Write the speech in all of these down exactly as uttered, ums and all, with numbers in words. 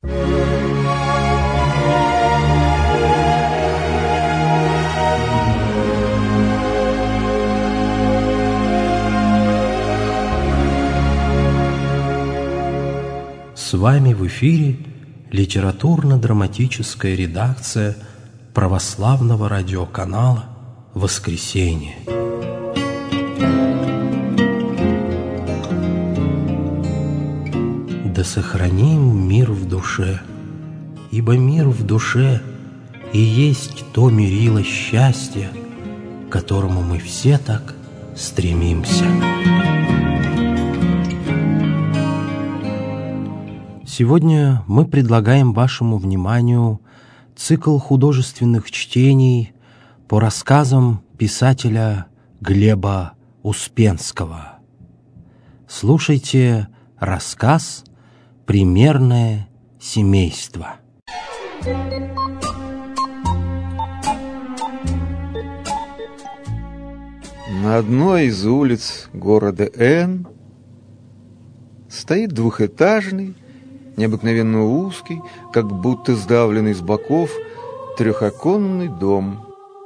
С вами в эфире литературно-драматическая редакция православного радиоканала «Воскресенье». Да сохраним мир в душе, ибо мир в душе и есть то мерило счастья, к которому мы все так стремимся. Сегодня мы предлагаем вашему вниманию цикл художественных чтений по рассказам писателя Глеба Успенского. Слушайте рассказ «Примерное семейство». На одной из улиц города Н стоит двухэтажный, необыкновенно узкий, как будто сдавленный с боков, трехоконный дом.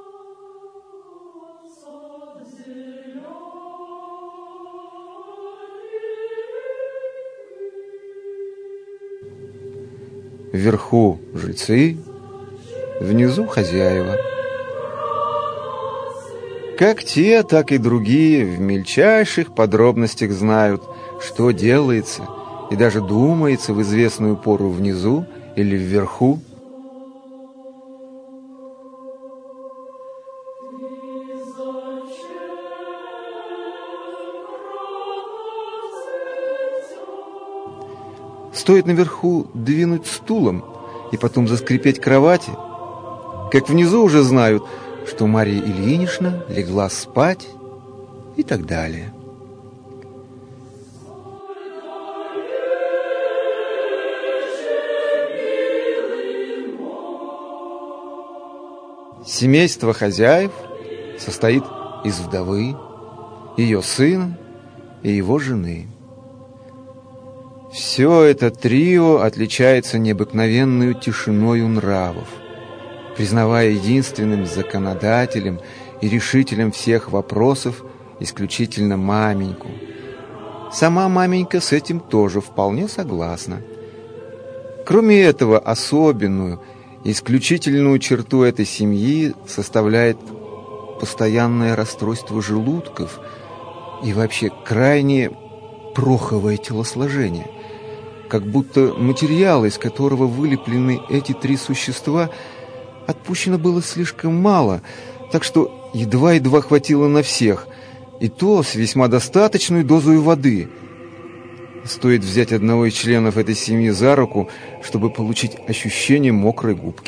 Вверху жильцы, внизу хозяева. Как те, так и другие в мельчайших подробностях знают, что делается и даже думается в известную пору внизу или вверху. Стоит наверху двинуть стулом и потом заскрипеть кровати, как внизу уже знают, что Марья Ильинична легла спать и так далее. Семейство хозяев состоит из вдовы, ее сына и его жены. Все это трио отличается необыкновенной тишиною нравов, признавая единственным законодателем и решителем всех вопросов исключительно маменьку. Сама маменька с этим тоже вполне согласна. Кроме этого, особенную, исключительную черту этой семьи составляет постоянное расстройство желудков и вообще крайне проховое телосложение, как будто материала, из которого вылеплены эти три существа, отпущено было слишком мало, так что едва-едва хватило на всех, и то с весьма достаточной дозой воды. Стоит взять одного из членов этой семьи за руку, чтобы получить ощущение мокрой губки.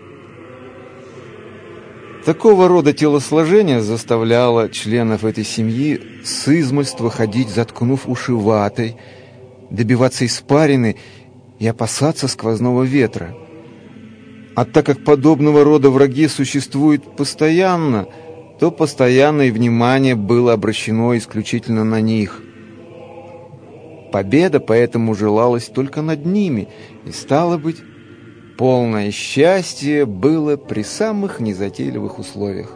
Такого рода телосложение заставляло членов этой семьи с измольства ходить, заткнув уши ватой, добиваться испарины и опасаться сквозного ветра. А так как подобного рода враги существуют постоянно, то постоянное внимание было обращено исключительно на них. Победа поэтому желалась только над ними, и, стало быть, полное счастье было при самых незатейливых условиях.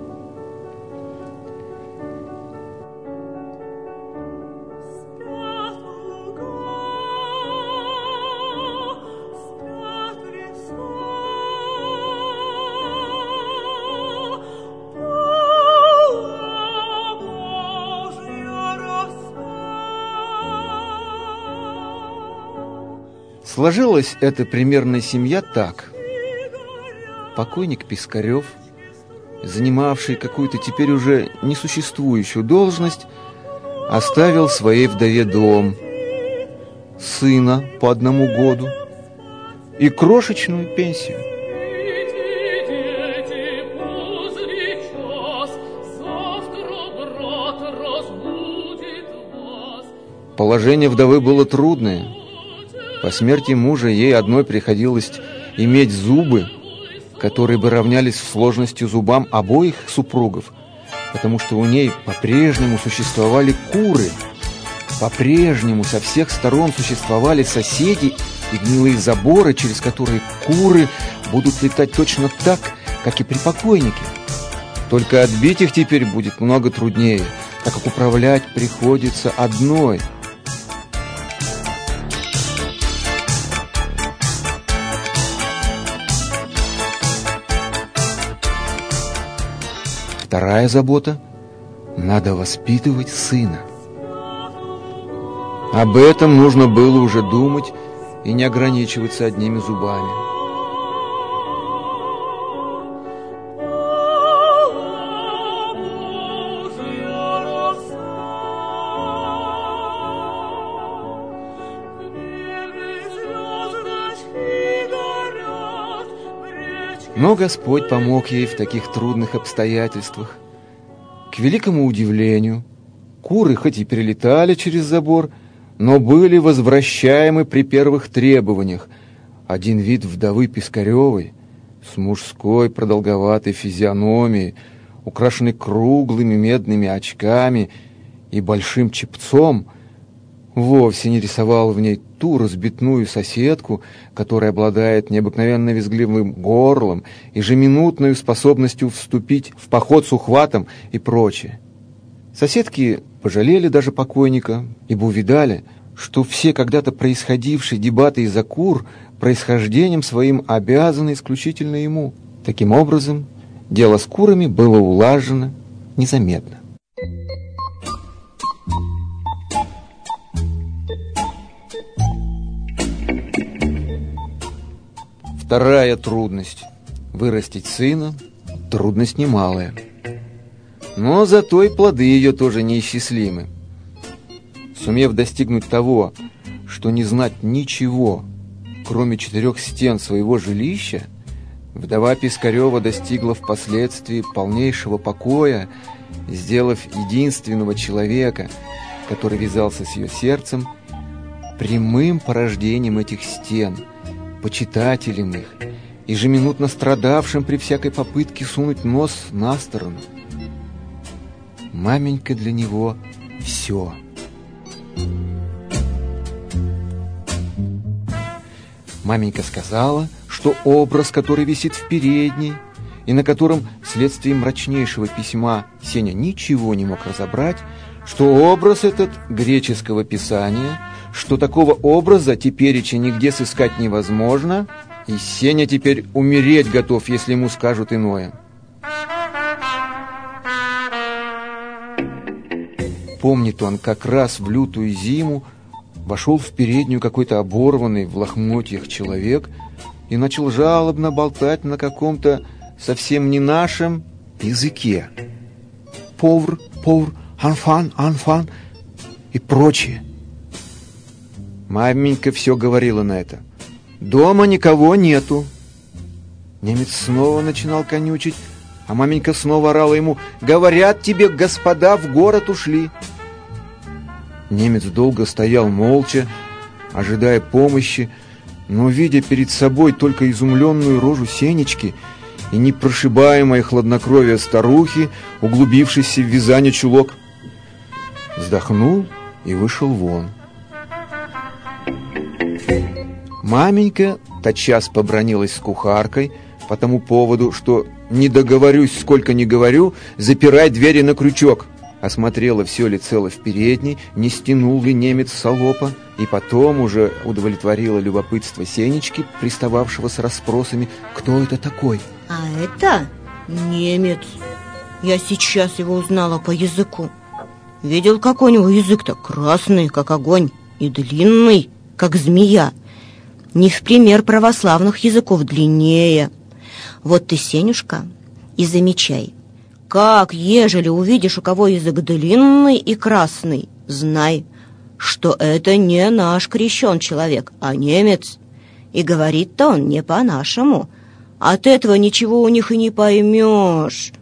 Сложилась эта примерная семья так. Покойник Пискарев, занимавший какую-то теперь уже несуществующую должность, оставил своей вдове дом, сына по одному году и крошечную пенсию. Положение вдовы было трудное. По смерти мужа ей одной приходилось иметь зубы, которые бы равнялись в сложности зубам обоих супругов, потому что у ней по-прежнему существовали куры, по-прежнему со всех сторон существовали соседи и гнилые заборы, через которые куры будут летать точно так, как и при покойнике. Только отбить их теперь будет много труднее, так как управлять приходится одной. Вторая забота – надо воспитывать сына. Об этом нужно было уже думать и не ограничиваться одними зубами. Но Господь помог ей в таких трудных обстоятельствах. К великому удивлению, куры хоть и перелетали через забор, но были возвращаемы при первых требованиях. Один вид вдовы Пискаревой с мужской продолговатой физиономией, украшенный круглыми медными очками и большим чепцом, вовсе не рисовал в ней ту разбитную соседку, которая обладает необыкновенно визгливым горлом, ежеминутной способностью вступить в поход с ухватом и прочее. Соседки пожалели даже покойника, ибо увидали, что все когда-то происходившие дебаты из-за кур происхождением своим обязаны исключительно ему. Таким образом, дело с курами было улажено незаметно. Вторая трудность – вырастить сына – трудность немалая. Но зато и плоды ее тоже неисчислимы. Сумев достигнуть того, что не знать ничего, кроме четырех стен своего жилища, вдова Пискарева достигла впоследствии полнейшего покоя, сделав единственного человека, который вязался с ее сердцем, прямым порождением этих стен, почитателем их, ежеминутно страдавшим при всякой попытке сунуть нос на сторону. Маменька для него все. Маменька сказала, что образ, который висит в передней, и на котором вследствие мрачнейшего письма Сеня ничего не мог разобрать, что образ этот греческого писания, что такого образа тепереча нигде сыскать невозможно, и Сеня теперь умереть готов, если ему скажут иное. Помнит он, как раз в лютую зиму вошел в переднюю какой-то оборванный в лохмотьях человек и начал жалобно болтать на каком-то совсем не нашем языке. Повр, повр, анфан, анфан и прочее. Маменька все говорила на это. Дома никого нету. Немец снова начинал конючить, а маменька снова орала ему: «Говорят тебе, господа в город ушли». Немец долго стоял молча, ожидая помощи, но, видя перед собой только изумленную рожу Сенечки и непрошибаемое хладнокровие старухи, углубившейся в вязание чулок, вздохнул и вышел вон. Маменька тотчас побранилась с кухаркой по тому поводу, что «не договорюсь, сколько не говорю, запирай двери на крючок». Осмотрела, все ли цело в передней, не стянул ли немец салопа, и потом уже удовлетворила любопытство Сенечки, пристававшего с расспросами, кто это такой. А это немец. Я сейчас его узнала по языку. Видел, какой у него язык-то? Красный, как огонь, и длинный, как змея. Не в пример православных языков длиннее. Вот ты, Сенюшка, и замечай. Как, ежели увидишь, у кого язык длинный и красный, знай, что это не наш крещен человек, а немец. И говорит-то он не по-нашему. От этого ничего у них и не поймешь.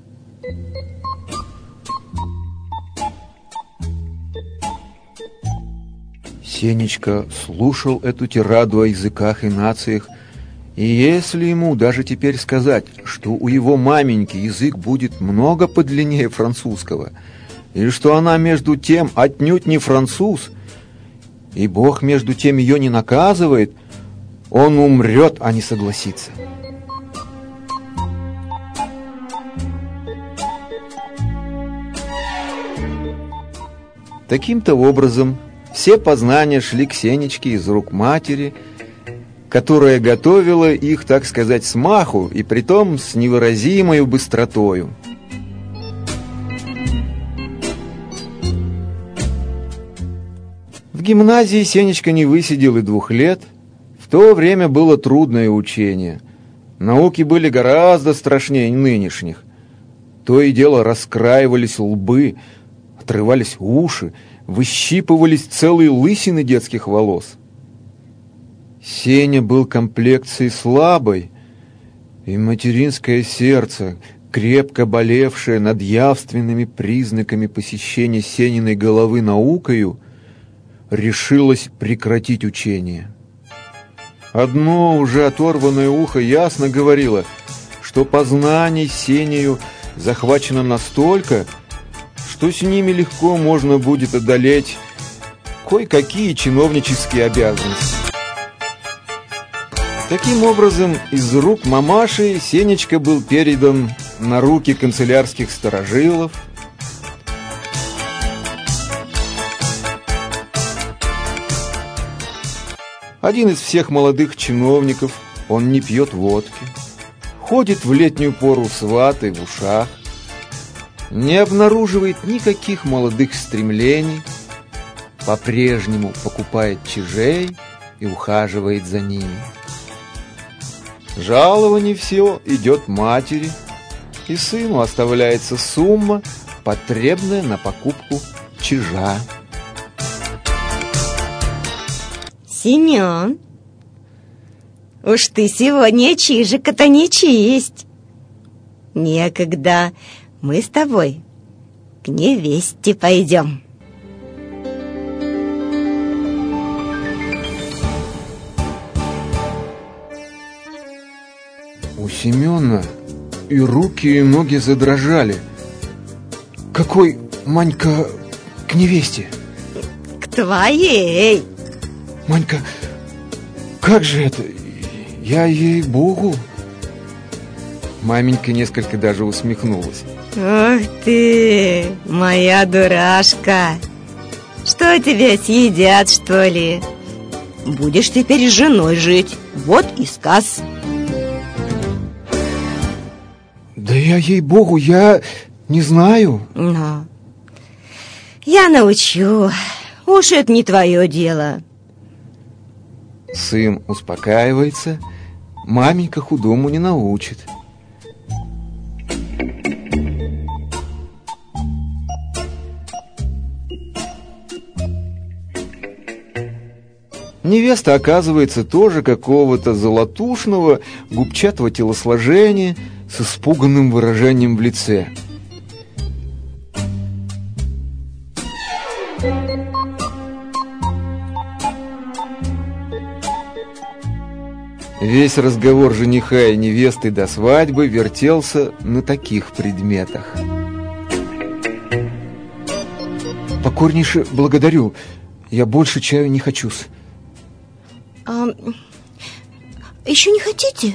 Сенечка слушал эту тираду о языках и нациях, и если ему даже теперь сказать, что у его маменьки язык будет много подлиннее французского, и что она между тем отнюдь не француз, и Бог между тем ее не наказывает, он умрет, а не согласится. Таким-то образом все познания шли к Сенечке из рук матери, которая готовила их, так сказать, с маху, и притом с невыразимой быстротою. В гимназии Сенечка не высидел и двух лет. В то время было трудное учение. Науки были гораздо страшнее нынешних. То и дело раскраивались лбы, отрывались уши, выщипывались целые лысины детских волос. Сеня был комплекцией слабой, и материнское сердце, крепко болевшее над явственными признаками посещения Сениной головы наукою, решилось прекратить учение. Одно уже оторванное ухо ясно говорило, что познаний Сенею захвачено настолько, что с ними легко можно будет одолеть кое-какие чиновнические обязанности. Таким образом, из рук мамаши Сенечка был передан на руки канцелярских старожилов. Один из всех молодых чиновников, он не пьет водки, ходит в летнюю пору с ватой в ушах, не обнаруживает никаких молодых стремлений, по-прежнему покупает чижей и ухаживает за ними. Жалование все идет матери, и сыну оставляется сумма, потребная на покупку чижа. Семен, уж ты сегодня чижика-то не чисть. Некогда, мы с тобой к невесте пойдем. У Семена и руки, и ноги задрожали. Какой, Манька, к невесте? К твоей. Манька, как же это? Я, ей-богу. Маменька несколько даже усмехнулась. Ох ты, моя дурашка. Что тебя съедят, что ли? Будешь теперь с женой жить. Вот и сказ. Да я, ей-богу, я не знаю. Но я научу. Уж это не твое дело. Сын успокаивается, маменька худому не научит. Невеста оказывается тоже какого-то золотушного, губчатого телосложения с испуганным выражением в лице. Весь разговор жениха и невесты до свадьбы вертелся на таких предметах. Покорнейше благодарю. Я больше чаю не хочу-с. А, еще не хотите?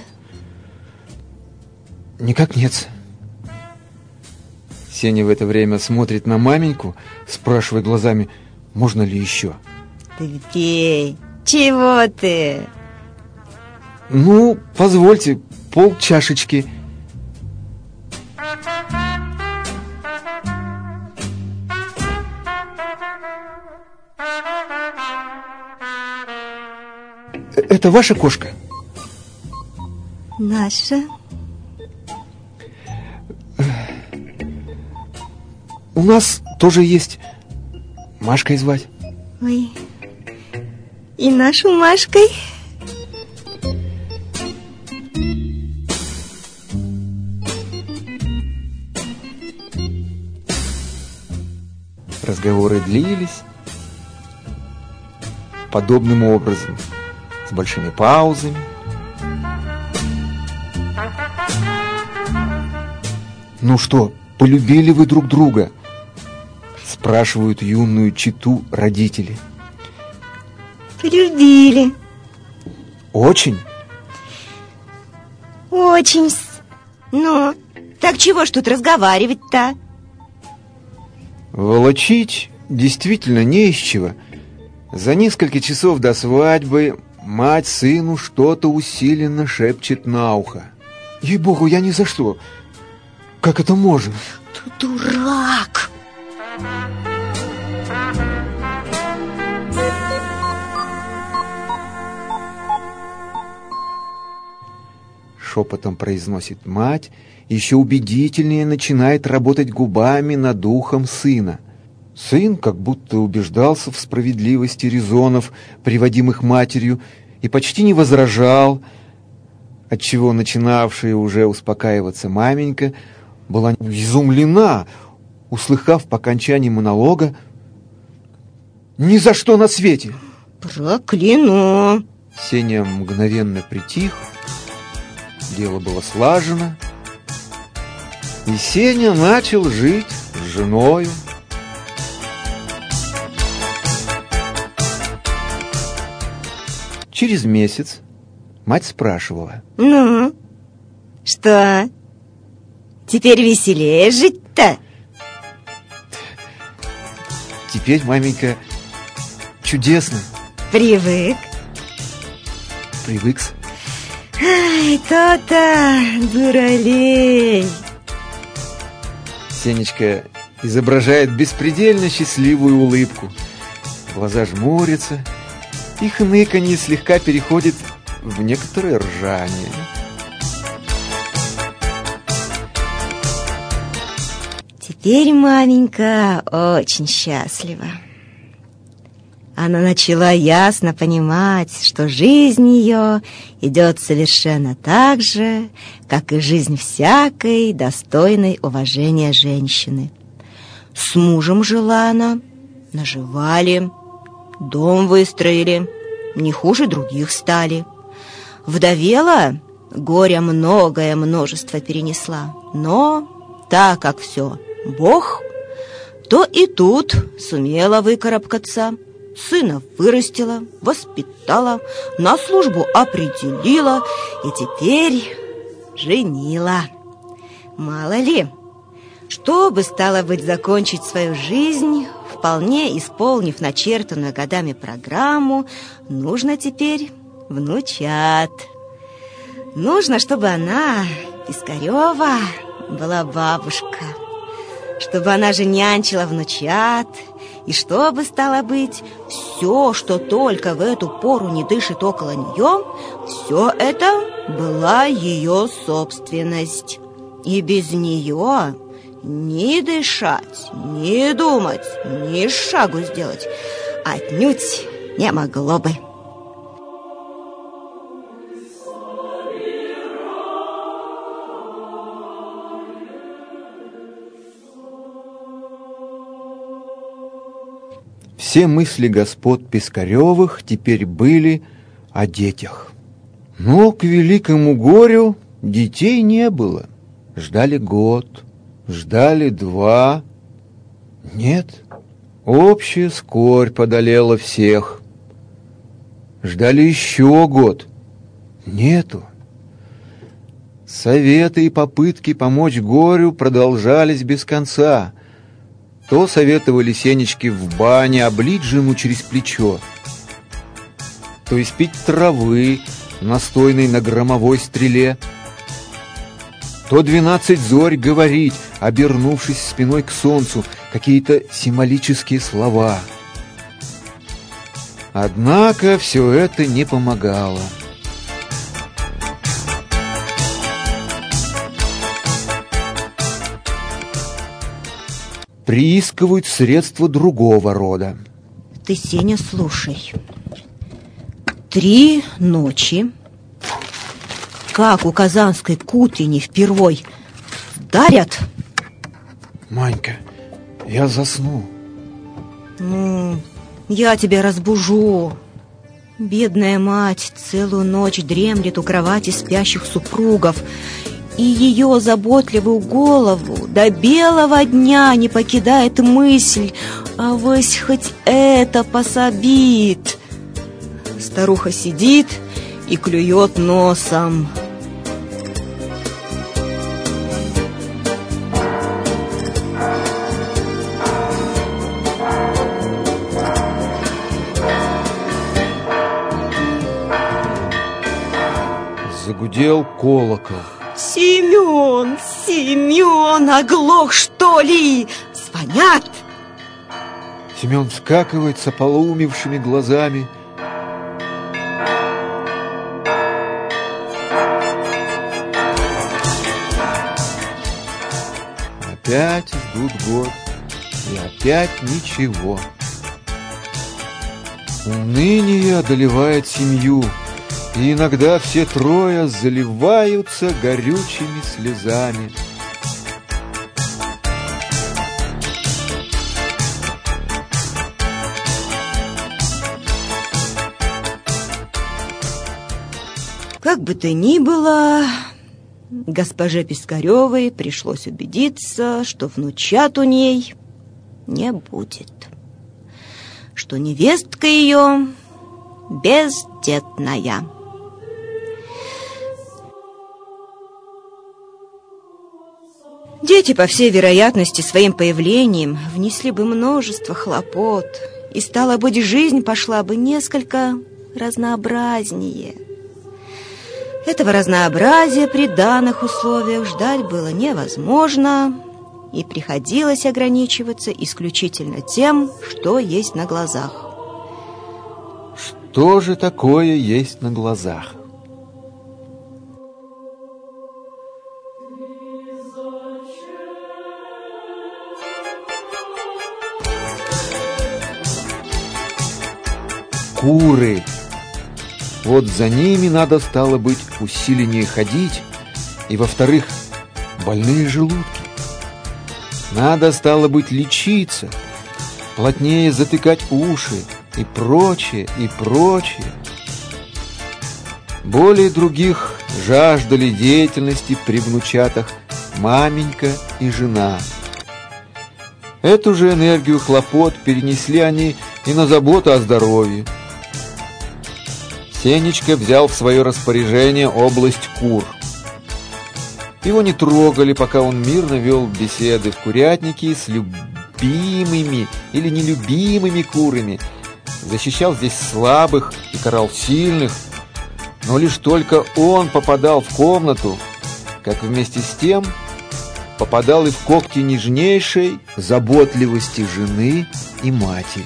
Никак нет. Сеня в это время смотрит на маменьку, спрашивая глазами, можно ли еще. Ты пей. Чего ты? Ну, позвольте, пол чашечки. Это ваша кошка? Наша. У нас тоже есть. Машкой звать. Ой, и нашу Машкой. Разговоры длились подобным образом, с большими паузами. Ну что, полюбили вы друг друга? Спрашивают юную чету родители. Полюбили. Очень? Очень. Ну, так чего ж тут разговаривать-то? Волочить действительно не из чего. За несколько часов до свадьбы мать сыну что-то усиленно шепчет на ухо. Ей-богу, я ни за что. Как это можно? Ты дурак! Шепотом произносит мать, еще убедительнее начинает работать губами над ухом сына. Сын как будто убеждался в справедливости резонов, приводимых матерью, и почти не возражал, отчего начинавшая уже успокаиваться маменька была изумлена, услыхав по окончании монолога: «Ни за что на свете!» Прокляну! Сеня мгновенно притих, дело было слажено, и Сеня начал жить с женою. Через месяц мать спрашивала: Ну, что, теперь веселее жить-то? Теперь, маменька, чудесно. Привык? Привыкс. Ай, то-то, дуралей. Сенечка изображает беспредельно счастливую улыбку. Глаза жмурятся, и хныканье слегка переходит в некоторое ржание. Теперь маменька очень счастлива. Она начала ясно понимать, что жизнь ее идет совершенно так же, как и жизнь всякой достойной уважения женщины. С мужем жила она, наживали, дом выстроили, не хуже других стали. Вдовела, горя многое множество перенесла, но так как все Бог, то и тут сумела выкарабкаться. Сына вырастила, воспитала, на службу определила и теперь женила. Мало ли, чтобы, стало быть, закончить свою жизнь, вполне исполнив начертанную годами программу, нужно теперь внучат. Нужно, чтобы она, Пискарева, была бабушка, чтобы она же нянчила внучат, и чтобы, стало быть, все, что только в эту пору не дышит около нее, все это была ее собственность. И без нее ни дышать, ни думать, ни шагу сделать отнюдь не могло бы. Все мысли господ Пискаревых теперь были о детях. Но к великому горю детей не было. Ждали год, ждали два. Нет, общая скорбь одолела всех. Ждали еще год. Нету. Советы и попытки помочь горю продолжались без конца. То советовали Сенечке в бане облить жену через плечо, то испить травы, настойной на громовой стреле, то двенадцать зорь говорить, обернувшись спиной к солнцу, какие-то символические слова. Однако все это не помогало. Приискивают средства другого рода. Ты, Сеня, слушай. Три ночи, как у казанской кутрени впервой, дарят. Манька, я засну. Ну, я тебя разбужу. Бедная мать целую ночь дремлет у кровати спящих супругов, и ее заботливую голову до белого дня не покидает мысль: а вось хоть это пособит. Старуха сидит и клюет носом. Загудел колокол. Семен, Семен, оглох, что ли? Звонят. Семен вскакивает с ополоумевшими глазами. Опять ждут год, и опять ничего. Уныние одолевает семью, и иногда все трое заливаются горючими слезами. Как бы то ни было, госпоже Пискаревой пришлось убедиться, что внучат у ней не будет, что невестка ее бездетная. Дети, по всей вероятности, своим появлением внесли бы множество хлопот, и, стало быть, жизнь пошла бы несколько разнообразнее. Этого разнообразия при данных условиях ждать было невозможно, и приходилось ограничиваться исключительно тем, что есть на глазах. Что же такое есть на глазах? Куры. Вот за ними надо, стало быть, усиленнее ходить, и, во-вторых, больные желудки. Надо, стало быть, лечиться, плотнее затыкать уши и прочее, и прочее. Более других жаждали деятельности при внучатах маменька и жена. Эту же энергию хлопот перенесли они и на заботу о здоровье. Сенечка взял в свое распоряжение область кур. Его не трогали, пока он мирно вел беседы в курятнике с любимыми или нелюбимыми курами, защищал здесь слабых и карал сильных, но лишь только он попадал в комнату, как вместе с тем попадал и в когти нежнейшей заботливости жены и матери.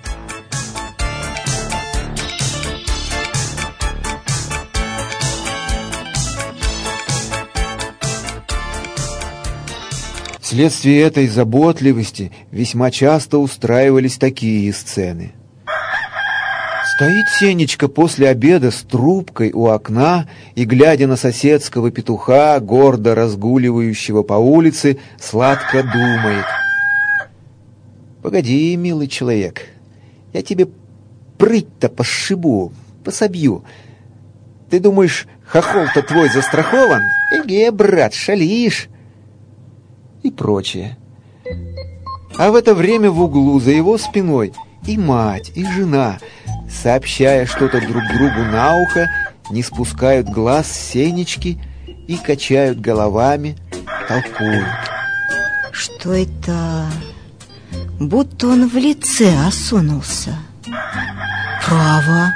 Вследствие этой заботливости весьма часто устраивались такие сцены. Стоит Сенечка после обеда с трубкой у окна и, глядя на соседского петуха, гордо разгуливающего по улице, сладко думает: «Погоди, милый человек, я тебе прыть-то пошибу, пособью. Ты думаешь, хохол-то твой застрахован? Эге, брат, шалишь!» И прочее. А в это время в углу за его спиной и мать, и жена, сообщая что-то друг другу на ухо, не спускают глаз с Сенечки и качают головами, толкуют. Что это? Будто он в лице осунулся. Право.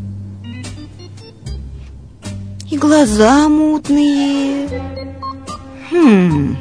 И глаза мутные. Хм...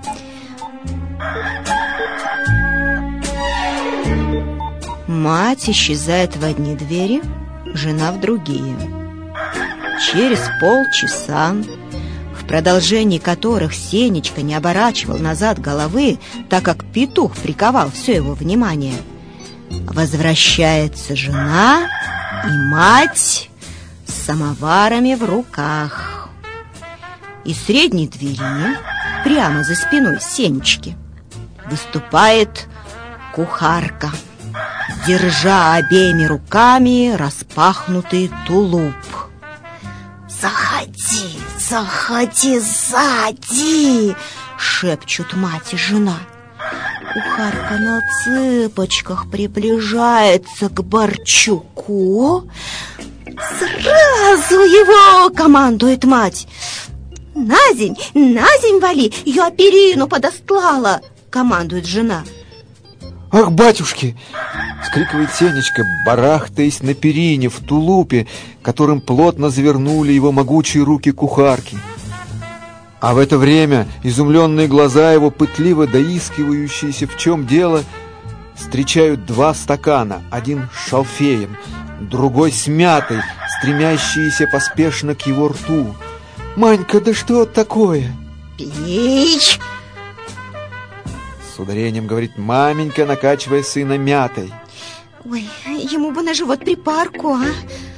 Мать исчезает в одни двери, жена в другие. Через полчаса, в продолжении которых Сенечка не оборачивал назад головы, так как петух приковал все его внимание, возвращается жена и мать с самоварами в руках. Из средней двери, прямо за спиной Сенечки, выступает кухарка, держа обеими руками распахнутый тулуп. «Заходи, заходи сзади!» — шепчут мать и жена. Кухарка на цыпочках приближается к Борчуку, Сразу его, командует мать. На земь, на земь вали, я перину подостлала, командует жена. «Ах, батюшки!» — вскрикивает Сенечка, барахтаясь на перине в тулупе, которым плотно завернули его могучие руки кухарки. А в это время изумленные глаза его, пытливо доискивающиеся, в чем дело, встречают два стакана, один с шалфеем, другой с мятой, стремящиеся поспешно к его рту. «Манька, да что такое?» «Пей!» С ударением говорит маменька, накачивая сына мятой. «Ой, ему бы на живот припарку, а?»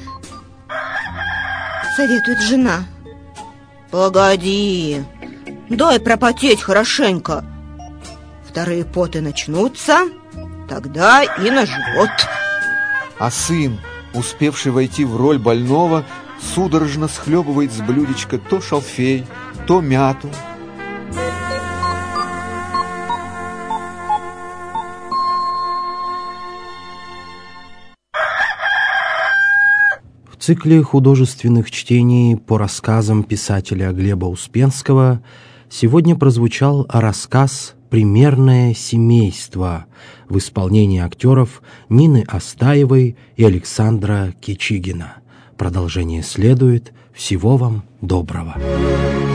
Советует жена. «Погоди, дай пропотеть хорошенько. Вторые поты начнутся, тогда и на живот». А сын, успевший войти в роль больного, судорожно схлебывает с блюдечка то шалфей, то мяту. В цикле художественных чтений по рассказам писателя Глеба Успенского сегодня прозвучал рассказ «Примерное семейство» в исполнении актеров Нины Астаевой и Александра Кичигина. Продолжение следует. Всего вам доброго.